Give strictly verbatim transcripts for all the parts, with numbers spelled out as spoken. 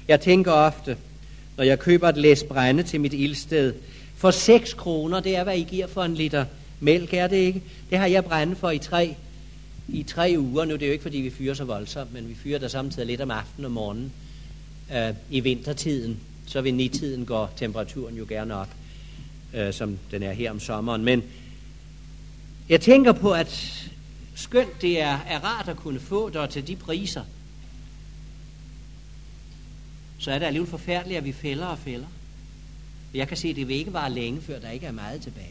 Jeg tænker ofte, når jeg køber et læs brænde til mit ildsted, for seks kroner, det er, hvad I giver for en liter mælk, er det ikke? Det har jeg brænde for i tre, i tre uger. Nu det er jo ikke, fordi vi fyrer så voldsomt, men vi fyrer der samtidig lidt om aftenen og morgenen. Øh, I vintertiden, så ved nitiden går temperaturen jo gerne op, øh, som den er her om sommeren. Men jeg tænker på, at skønt det er, er rart at kunne få det til de priser, så er det alligevel forfærdeligt, at vi fælder og fælder. Jeg kan se, at det vil ikke vare længe, før der ikke er meget tilbage.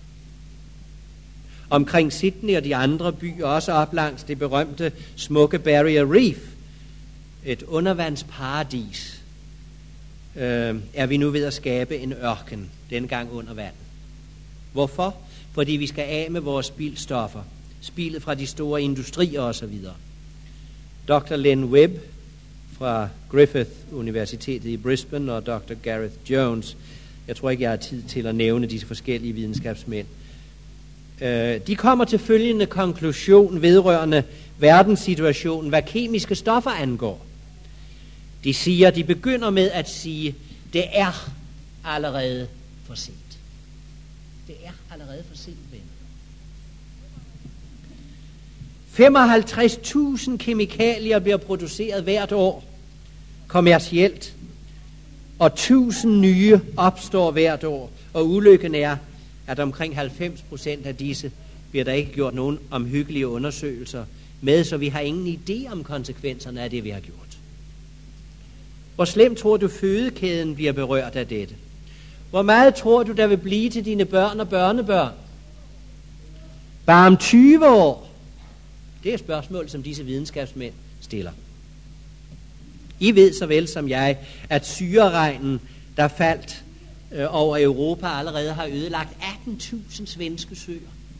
Omkring Sydney og de andre byer, også op langs det berømte smukke Barrier Reef, et undervandsparadis, øh, er vi nu ved at skabe en ørken, denne gang under vand. Hvorfor? Fordi vi skal af med vores spildstoffer, spildet fra de store industrier osv. doktor Len Webb fra Griffith Universitetet i Brisbane og doktor Gareth Jones, jeg tror ikke, jeg har tid til at nævne disse forskellige videnskabsmænd, øh, de kommer til følgende konklusion vedrørende verdenssituationen, hvad kemiske stoffer angår. De siger, de begynder med at sige, det er allerede for sent. Det er allerede for sent, ven. femoghalvtreds tusind kemikalier bliver produceret hvert år kommercielt, og tusind nye opstår hvert år. Og ulykken er, at omkring halvfems procent af disse bliver der ikke gjort nogen omhyggelige undersøgelser med, så vi har ingen idé om konsekvenserne af det, vi har gjort. Hvor slemt tror du, fødekæden bliver berørt af dette? Hvor meget tror du, der vil blive til dine børn og børnebørn? Bare om tyve år? Det er et spørgsmål, som disse videnskabsmænd stiller. I ved så vel som jeg, at syreregnen, der faldt øh, over Europa, allerede har ødelagt atten tusind svenske søer.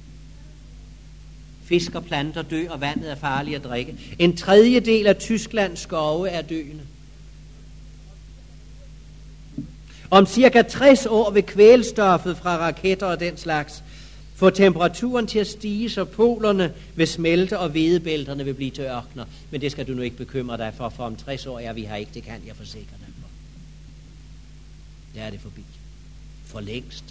Fisk og planter dør, og vandet er farligt at drikke. En tredjedel af Tysklands skove er døende. Om cirka tres år vil kvælstoffet fra raketter og den slags få temperaturen til at stige, så polerne vil smelte, og hvedebælterne vil blive til ørkener. Men det skal du nu ikke bekymre dig for, for om tres år er vi her ikke, det kan jeg forsikre dig for. Der er det forbi. For længst.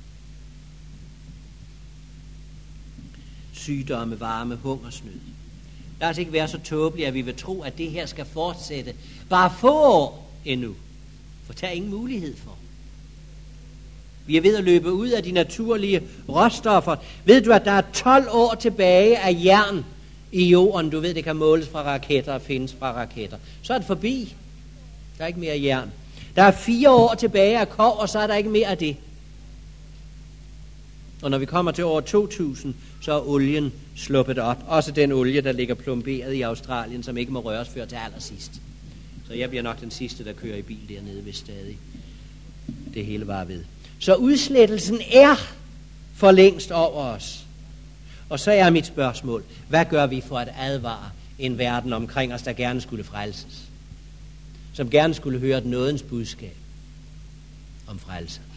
Sygdomme, varme, hungersnød. Lad os ikke være så tåbelige, at vi vil tro, at det her skal fortsætte bare få år endnu. For der er ingen mulighed for. Vi er ved at løbe ud af de naturlige råstoffer. Ved du, at der er tolv år tilbage af jern i jorden? Du ved, det kan måles fra raketter og findes fra raketter. Så er det forbi. Der er ikke mere jern. Der er fire år tilbage af kov, og så er der ikke mere af det. Og når vi kommer til år to tusind, så er olien sluppet op. Også den olie, der ligger plomberet i Australien, som ikke må røres før til allersidst. Så jeg bliver nok den sidste, der kører i bil dernede, hvis stadig det hele var ved. Så udslettelsen er for længst over os. Og så er mit spørgsmål, hvad gør vi for at advare en verden omkring os, der gerne skulle frelses? Som gerne skulle høre et nådens budskab om frelse.